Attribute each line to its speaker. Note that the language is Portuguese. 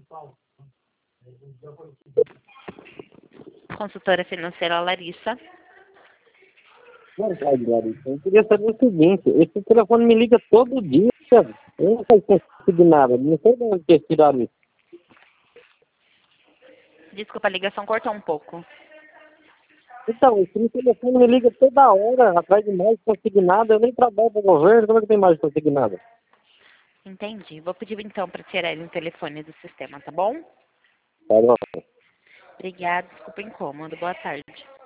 Speaker 1: Consultora financeira Larissa.
Speaker 2: Verdade, Larissa. Eu queria saber o seguinte, esse telefone me liga todo dia, eu não sei conseguir nada, não sei de onde eles tiraram isso.
Speaker 1: Desculpa, a ligação cortou um pouco.
Speaker 2: Então, esse telefone me liga toda hora, atrás de mais consignado, eu nem trabalho para o governo, como é que tem mais consignado?
Speaker 1: Entendi. Vou pedir então para tirarem o telefone do sistema, tá bom?
Speaker 2: Tá bom.
Speaker 1: Obrigada, desculpa o incômodo. Boa tarde.